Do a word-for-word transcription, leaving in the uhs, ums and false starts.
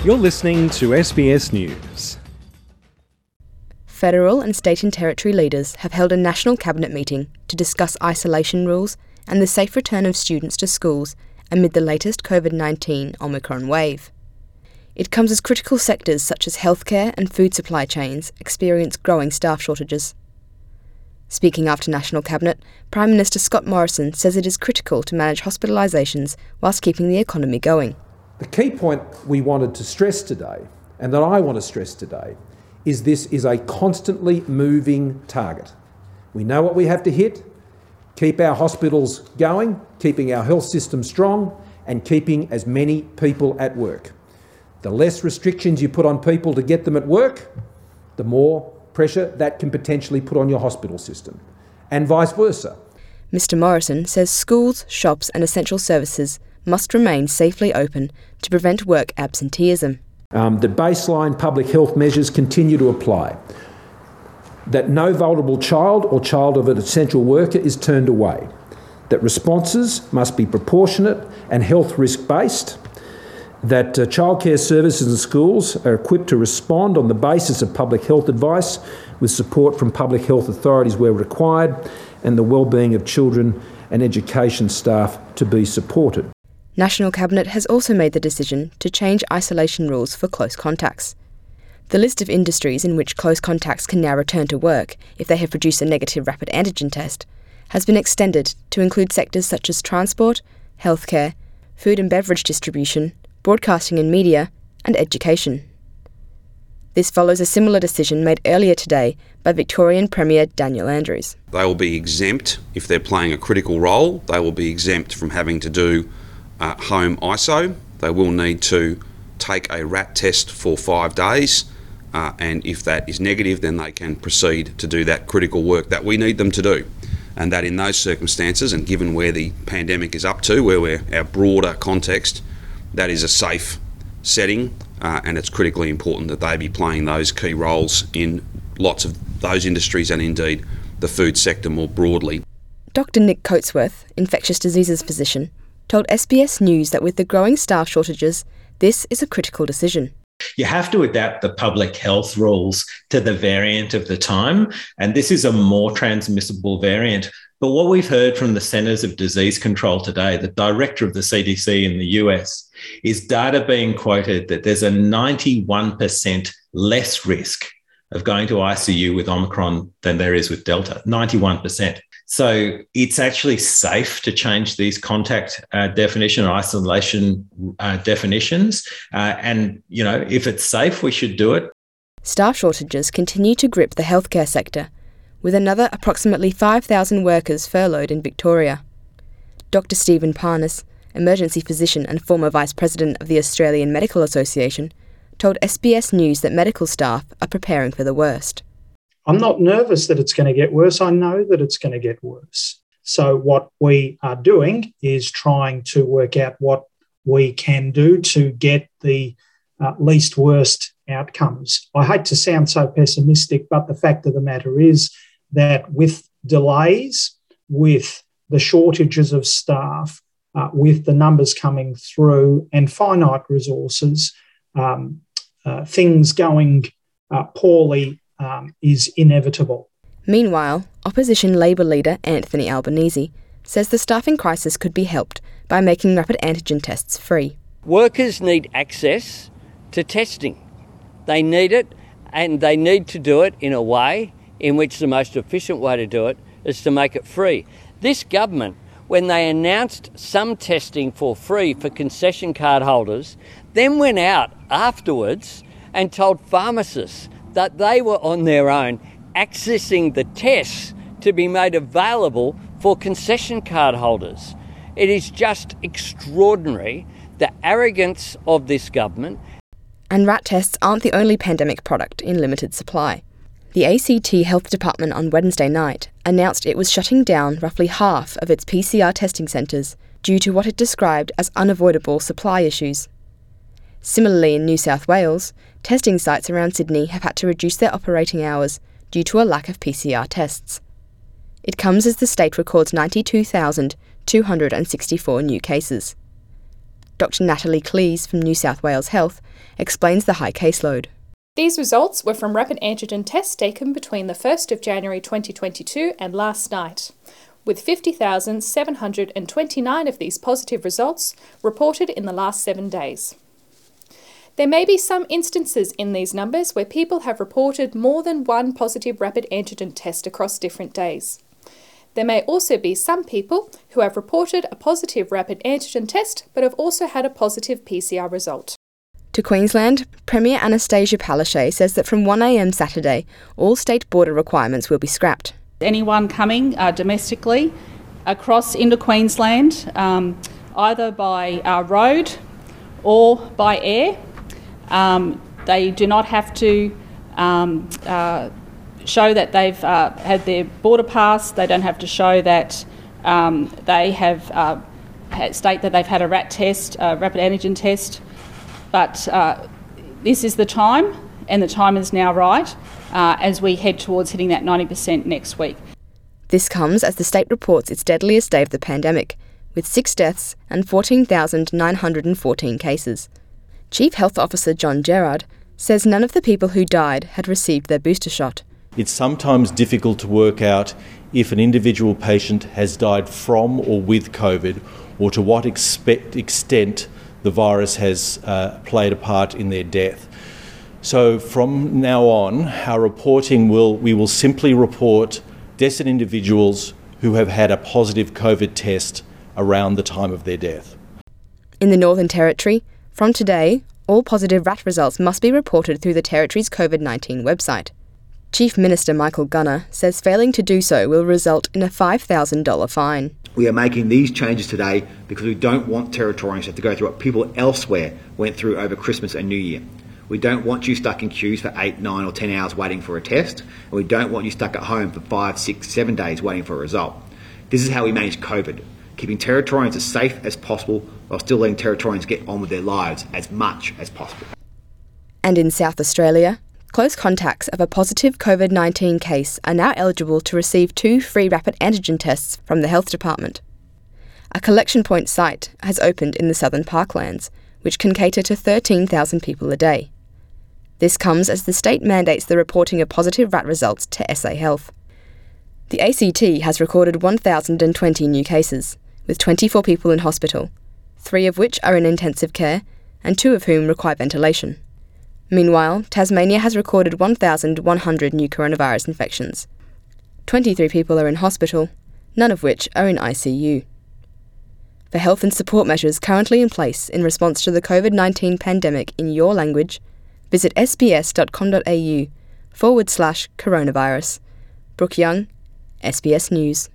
You're listening to S B S News. Federal and state and territory leaders have held a national cabinet meeting to discuss isolation rules and the safe return of students to schools amid the latest COVID nineteen Omicron wave. It comes as critical sectors such as healthcare and food supply chains experience growing staff shortages. Speaking after National Cabinet, Prime Minister Scott Morrison says it is critical to manage hospitalisations whilst keeping the economy going. The key point we wanted to stress today, and that I want to stress today, is this is a constantly moving target. We know what we have to hit, keep our hospitals going, keeping our health system strong, and keeping as many people at work. The less restrictions you put on people to get them at work, the more pressure that can potentially put on your hospital system, and vice versa. Mr Morrison says schools, shops and essential services must remain safely open to prevent work absenteeism. Um, that baseline public health measures continue to apply. That no vulnerable child or child of an essential worker is turned away. That responses must be proportionate and health risk-based. That uh, childcare services and schools are equipped to respond on the basis of public health advice with support from public health authorities where required, and the well-being of children and education staff to be supported. National Cabinet has also made the decision to change isolation rules for close contacts. The list of industries in which close contacts can now return to work if they have produced a negative rapid antigen test has been extended to include sectors such as transport, healthcare, food and beverage distribution, broadcasting and media, and education. This follows a similar decision made earlier today by Victorian Premier Daniel Andrews. They will be exempt if they're playing a critical role. They will be exempt from having to do uh, home I S O. They will need to take a R A T test for five days, uh, and if that is negative, then they can proceed to do that critical work that we need them to do. And that in those circumstances, and given where the pandemic is up to, where we're our broader context, that is a safe setting, uh, and it's critically important that they be playing those key roles in lots of those industries and indeed the food sector more broadly. Doctor Nick Coatsworth, infectious diseases physician, told S B S News that with the growing staff shortages, this is a critical decision. You have to adapt the public health rules to the variant of the time, and this is a more transmissible variant. But what we've heard from the Centers of Disease Control today, the director of the C D C in the U S, is data being quoted that there's a ninety-one percent less risk of going to I C U with Omicron than there is with Delta, ninety-one percent. So it's actually safe to change these contact uh, definition or isolation uh, definitions. Uh, and, you know, if it's safe, we should do it. Staff shortages continue to grip the healthcare sector, with another approximately five thousand workers furloughed in Victoria. Doctor Stephen Parnas, emergency physician and former vice president of the Australian Medical Association, told S B S News that medical staff are preparing for the worst. I'm not nervous that it's going to get worse. I know that it's going to get worse. So what we are doing is trying to work out what we can do to get the uh, least worst outcomes. I hate to sound so pessimistic, but the fact of the matter is that with delays, with the shortages of staff, uh, with the numbers coming through and finite resources, um, uh, things going uh, poorly Um, is inevitable. Meanwhile, opposition Labor leader Anthony Albanese says the staffing crisis could be helped by making rapid antigen tests free. Workers need access to testing. They need it, and they need to do it in a way in which the most efficient way to do it is to make it free. This government, when they announced some testing for free for concession card holders, then went out afterwards and told pharmacists that they were on their own accessing the tests to be made available for concession card holders. It is just extraordinary, the arrogance of this government. And R A T tests aren't the only pandemic product in limited supply. The A C T Health Department on Wednesday night announced it was shutting down roughly half of its P C R testing centres due to what it described as unavoidable supply issues. Similarly, in New South Wales, testing sites around Sydney have had to reduce their operating hours due to a lack of P C R tests. It comes as the state records ninety-two thousand two hundred sixty-four new cases. Doctor Natalie Cleese from New South Wales Health explains the high caseload. These results were from rapid antigen tests taken between the first of January twenty twenty-two and last night, with fifty thousand seven hundred twenty-nine of these positive results reported in the last seven days. There may be some instances in these numbers where people have reported more than one positive rapid antigen test across different days. There may also be some people who have reported a positive rapid antigen test but have also had a positive P C R result. To Queensland, Premier Anastasia Palaszczuk says that from one a m Saturday, all state border requirements will be scrapped. Anyone coming uh, domestically across into Queensland, um, either by uh, road or by air, um, they do not have to um, uh, show that they've uh, had their border pass. They don't have to show that um, they have uh, state that they've had a rat test, a rapid antigen test. But uh, this is the time, and the time is now right uh, as we head towards hitting that ninety percent next week. This comes as the state reports its deadliest day of the pandemic, with six deaths and fourteen thousand nine hundred fourteen cases. Chief Health Officer John Gerard says none of the people who died had received their booster shot. It's sometimes difficult to work out if an individual patient has died from or with COVID, or to what expect, extent the virus has uh, played a part in their death. So from now on, our reporting will, we will simply report deaths in individuals who have had a positive COVID test around the time of their death. In the Northern Territory, from today, all positive rat results must be reported through the Territory's COVID nineteen website. Chief Minister Michael Gunner says failing to do so will result in a five thousand dollars fine. We are making these changes today because we don't want Territorians to have to go through what people elsewhere went through over Christmas and New Year. We don't want you stuck in queues for eight, nine or ten hours waiting for a test, and we don't want you stuck at home for five, six, seven days waiting for a result. This is how we manage COVID, keeping Territorians as safe as possible while still letting Territorians get on with their lives as much as possible. And in South Australia, close contacts of a positive COVID nineteen case are now eligible to receive two free rapid antigen tests from the Health Department. A collection point site has opened in the Southern Parklands, which can cater to thirteen thousand people a day. This comes as the state mandates the reporting of positive rat results to S A Health. The A C T has recorded one thousand twenty new cases, with twenty-four people in hospital, three of which are in intensive care and two of whom require ventilation. Meanwhile, Tasmania has recorded one thousand one hundred new coronavirus infections. twenty-three people are in hospital, none of which are in I C U. For health and support measures currently in place in response to the COVID nineteen pandemic in your language, visit sbs.com.au forward slash coronavirus. Brooke Young, S B S News.